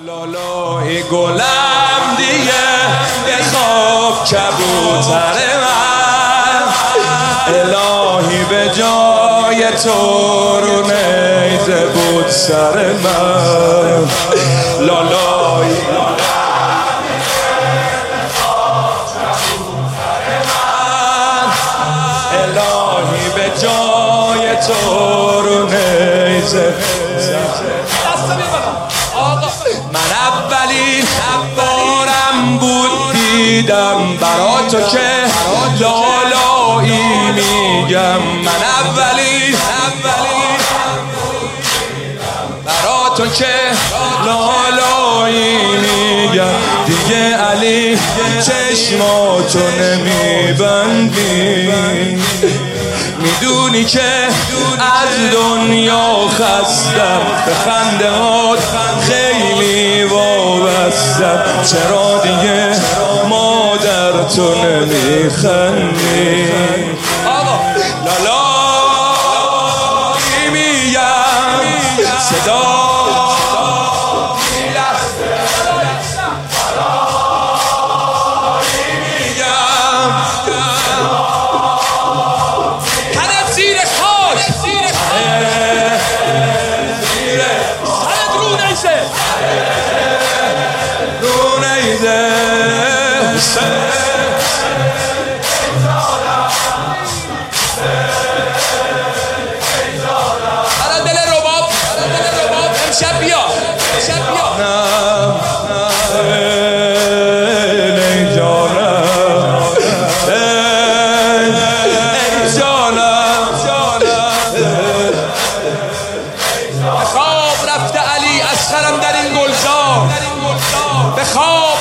لالای گلم دیگه بخواب کبوتر من، الهی به جای تو رو نیزه بود سر من. لالای الهی به جای تو رو نیزه. من اولین بارم بود دیدم برا تو که لالایی میگم. من اولین برا تو که لالایی میگم. دیگه علی چشماتو نمیبندی، میدونی که از دنیا خستم، به خندهات خیلی وابستم. چرا دیگه مادر تو نمیخندی؟ لالایی میگم صدا به خواب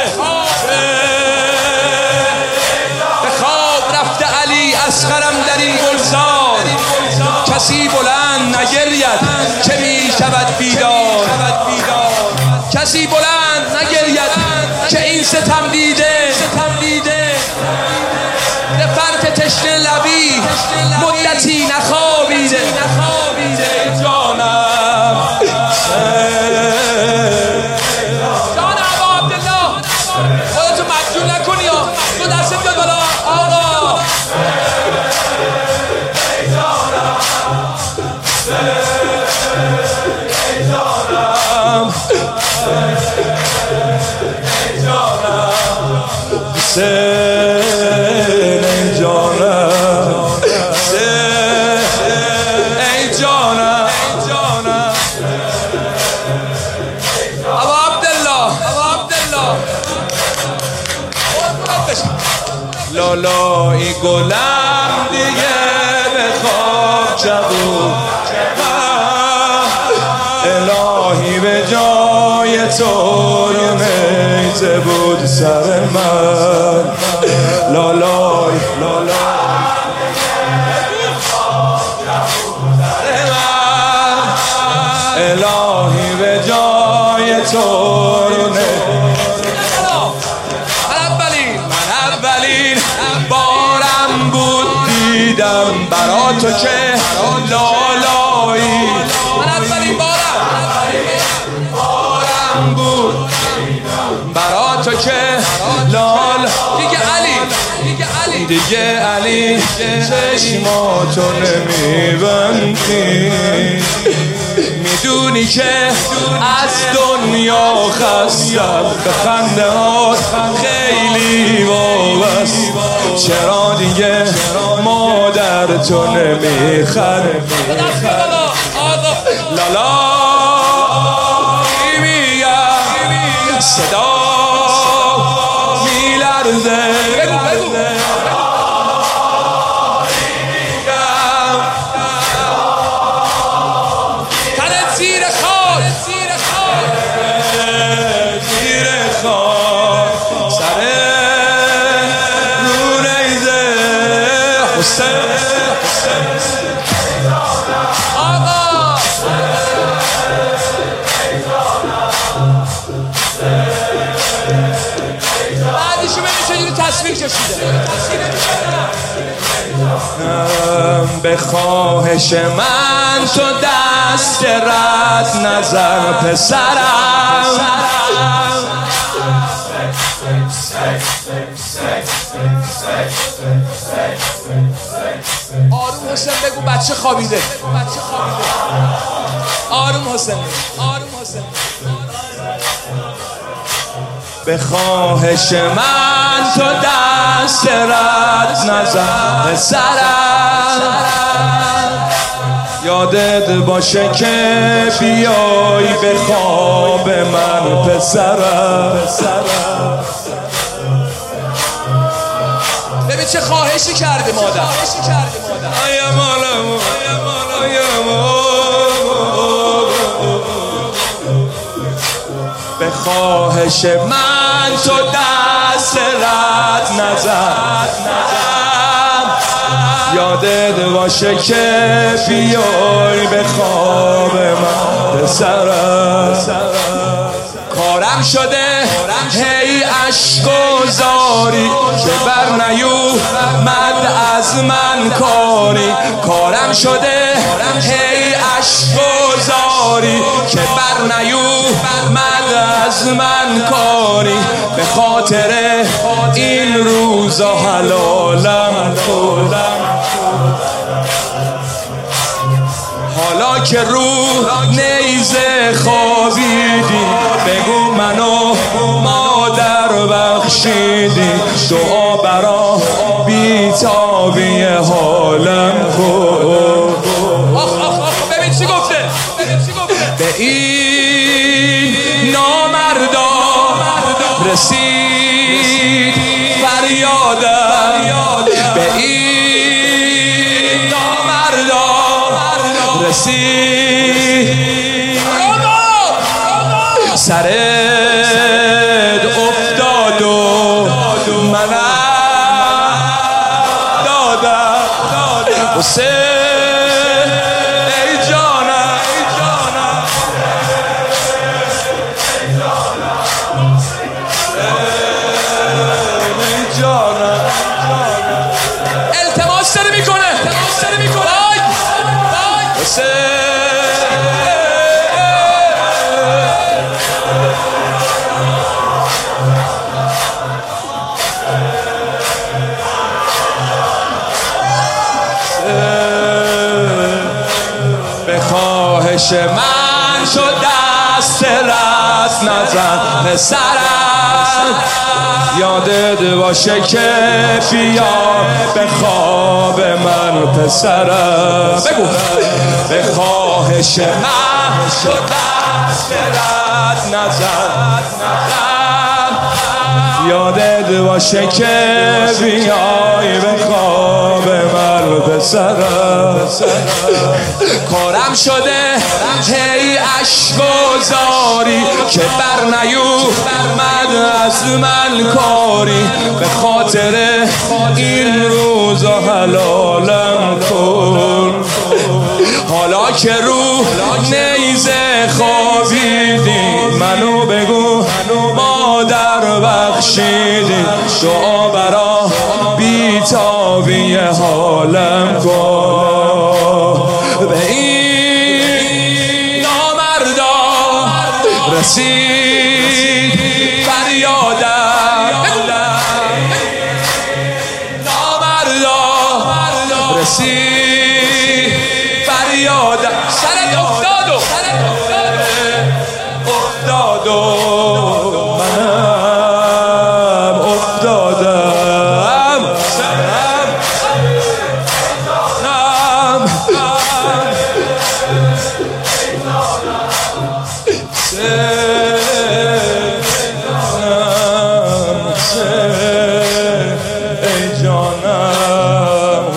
رفته علی اصغرم در این گلزار. کسی بلند نگرید که می شود بیدار، کسی بلند نگرید که این ستم دیده به فرق تشنه لبی مدتی نخوابیده. لالای گلم دیگه بخواب کبود، الهی به جای تو رو نیزه بود سر من. لالای الهی به جای تو رو بارم بود دیدم برا تو که لالایی. من اولین بارم بود برا تو که دیگه علی چشماتو نمیبندی، میدونی که از دنیا خستم، به خندهات خیلی وابستم. چرا دیگه مادر تو نمیخندی؟ لالایی میگم صدا میلرزه. به خواهش من تو دست رد نظر پسرم، آروم حسین بگو بچه خوابیده. آروم حسین، آروم حسین. به خواهش من تو دست رد نزن سرم، یادت باشه که بیای به خواب من پسرم. ببین چه خواهشی کرده مادر. به خواهش من تو دست رد نزن، یادت باشه که بیای به خواب من پسرم. کارم شده هی عشق و زاری که بر نیومد از من کاری. کارم شده هی عشق و زاری که بر نیومد از من کاری. به خاطر این روزا حلالم کنم، حالا که رو نیزه خوابیدی بگو منو مادر بخشیدی. دعا برا بیتابی حالم کن. ببین چی گفته، به این نامردا رسید فریادم، به این نامردا رسید. سرت افتاد و منم دادم حسین ای جانم. ای جانم التماس داره میکنه حسین. به خواهش من شد دست رد نزن پسرم، یادت باشه که بیا به خواب من پسرم. بگو به خواهش من شد دست رد نزن، یادت باشه که بیای به خواب من پسرم. کارم شده هی عشق و زاری که بر نیومد از من کاری. به خاطر این روزا حلالم کن، حالا که رو نیزه خوابیدی منو بگو مادر بخشیدی. دعا برا بیتابی حالم کن. به این نامردا رسید فریادم، نامردا رسید فریادم. سرت افتاد و منم افتادم. ای جانم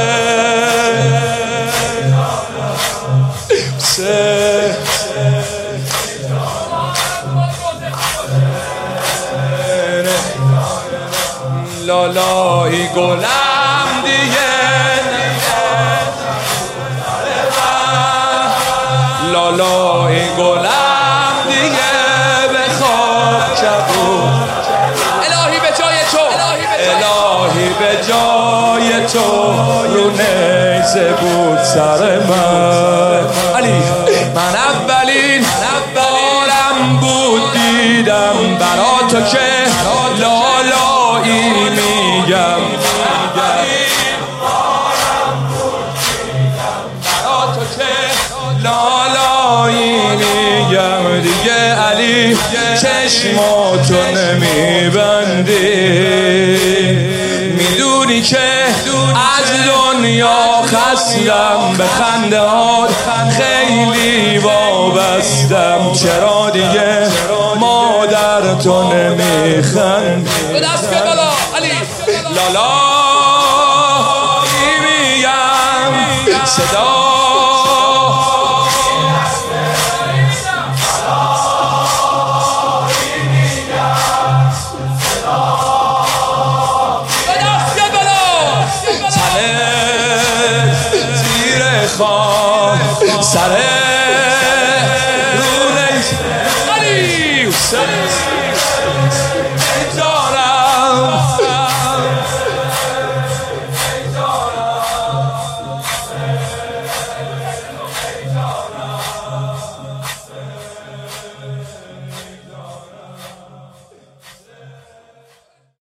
لالایی گلم دیگه لالایی گلم دیگه به خواب کبود. الهی به جای تو، الهی به جای تو رو نیزه بود سر من. علی من اولین بارم بود دیدم برا تو که لالایی میگم. میگم دیگه علی چشماتو نمیبندی، میدونی که از دنیا خستم، به خنده هات خیلی وابستم، چرا دیگه مادر تو نمیخندی؟ به دست که بالا علی لالا